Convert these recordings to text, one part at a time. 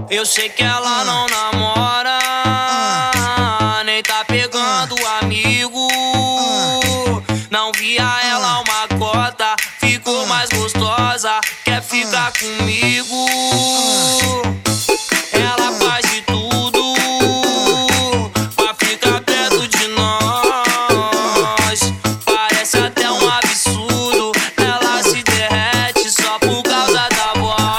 Eu sei que ela não namora, nem tá pegando amigo. Não via ela uma cota, ficou mais gostosa, quer ficar comigo. Ela faz de tudo pra ficar perto de nós. Parece até um absurdo, ela se derrete só por causa da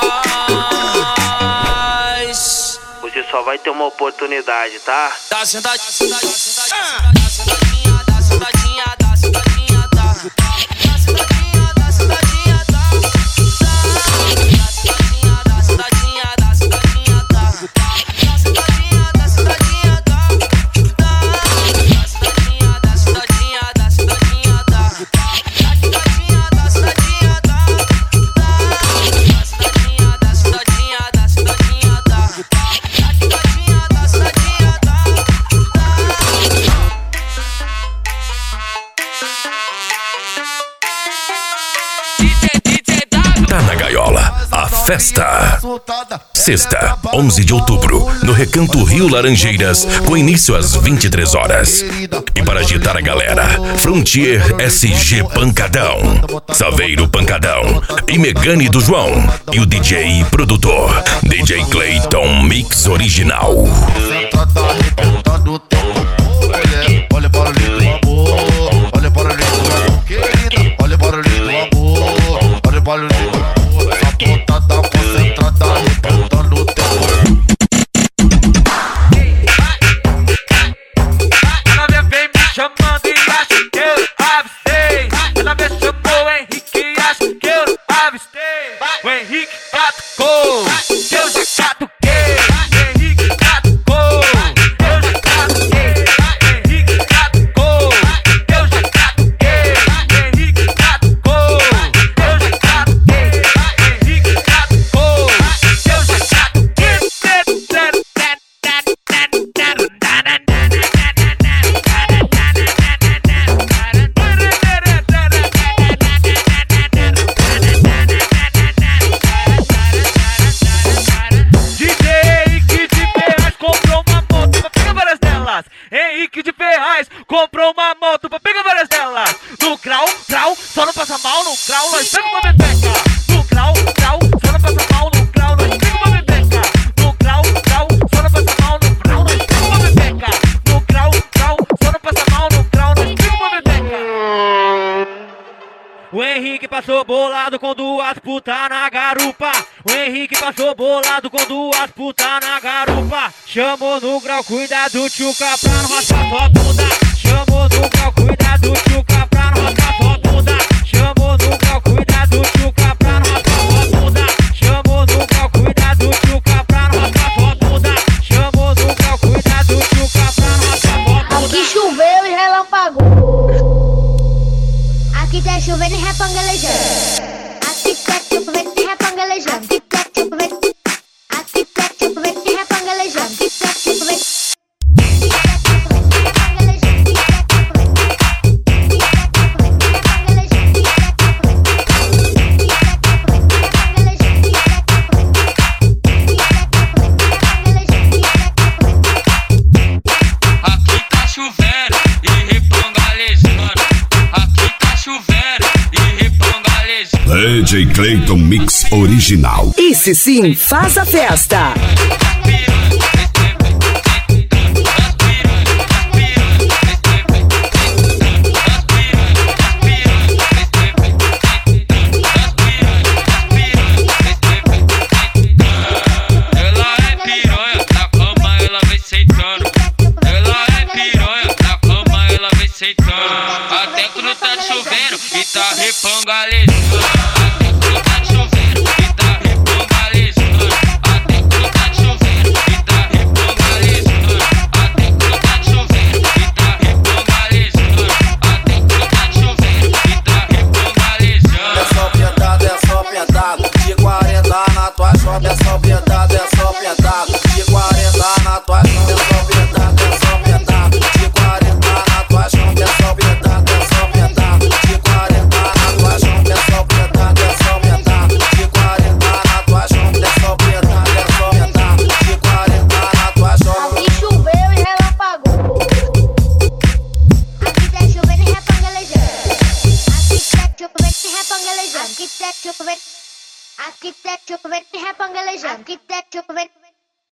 voz. Você só vai ter uma oportunidade, tá? Tá sentadinha, tá sentadinha, tá sentadinha, tá sentadinha, tá sentadinha, tá sentadinha, tá sentadinha, tá sentadinha, tá sentadinha, tá sentadinha, tá sentadinha, tá sentadinha, tá sentadinha, tá sentadinha, tá sentadinha, tá sentadinha, tá sentadinha, tá Tá na gaiola, a festa. Sexta, 11 de outubro, no Recanto Rio Laranjeiras, com início às 23 horas. E para agitar a galera, Frontier SG Pancadão, Saveiro Pancadão e Megane do João. E o DJ e produtor, DJ Clayton Mix Original. Olha para o lindo amor, olha para o lindo amor, querida, olha para o lindo amor, olha para o lindo amor, essa pontada concentrada arrebentando o teu corpo. Ela vem me chamando e acha que eu avistei. Ela me chamou o Henrique e acha que eu avistei. O Henrique catucou, eu já catuquei. O Henrique catucou, eu já catuquei. O Henrique catucou, eu já catuquei. O Henrique catucou, eu já catuquei. O Henrique catucou, eu já catuquei. Henrique de Ferraz comprou uma moto pra pegar várias delas. No grau, grau, só não passa mal. No grau, nós pega uma bebeca. No grau, grau, só não passa mal. No grau, nós pega uma bebeca. No grau, grau, só não passa mal. No grau, nós pega uma bebeca. No grau, grau, só não passa mal. No grau, nós pega uma bebeca. O Henrique passou bolado com duas putas na garupa. O Henrique passou bolado com duas putas na garupa. Chamou no grau, cuidado, tchuca, pra não raspar sua bunda. Chamou no grau, cuidado, tchuca, pra não raspar sua bunda. Chamou no grau, cuidado, tchuca, pra não raspar sua bunda. Chamou no grau, cuidado, tchuca, pra não raspar sua bunda. Chamou no grau, cuidado, tchuca, pra não raspar sua bunda. Aqui choveu e relampagou. Aqui tá chovendo e repangalejando. Aqui tá chovendo e repangalejando. Aqui tá chovendo. Aqui tá chovendo e repangalejando. Aqui tá chovendo. DJ Clayton Mix Original. Esse sim faz a festa. Ela é piranha, na cama ela vem sentando. Ela é piranha, na cama ela vem sentando. Até quando tá chovendo e tá repangalejando. Até quando tá chovendo e tá repangalejando. Até quando tá Arquiteto, vem repangalejando. Arquiteto, vem